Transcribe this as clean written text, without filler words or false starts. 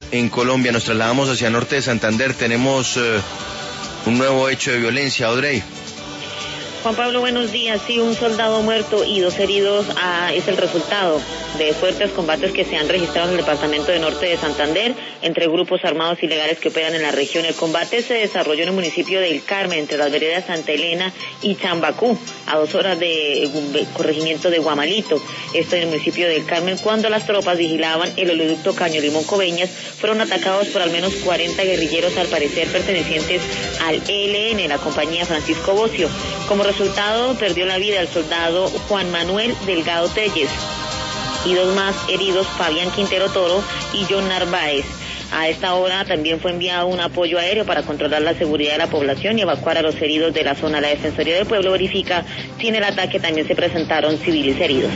en Colombia. Nos trasladamos hacia norte de Santander. Tenemos un nuevo hecho de violencia, Audrey. Juan Pablo, buenos días. Sí, un soldado muerto y 2 heridos es el resultado de fuertes combates que se han registrado en el departamento de norte de Santander entre grupos armados ilegales que operan en la región. El combate se desarrolló en el municipio del Carmen, entre las veredas Santa Elena y Chambacú, a 2 horas de corregimiento de Guamalito. Esto en el municipio del Carmen, cuando las tropas vigilaban el oleoducto Caño Limón Coveñas, fueron atacados por al menos 40 guerrilleros, al parecer pertenecientes al ELN, la compañía Francisco Bocio. Como resultado, perdió la vida el soldado Juan Manuel Delgado Telles y 2 más heridos, Fabián Quintero Toro y John Narváez. A esta hora también fue enviado un apoyo aéreo para controlar la seguridad de la población y evacuar a los heridos de la zona. La Defensoría del Pueblo verifica si en el ataque también se presentaron civiles heridos.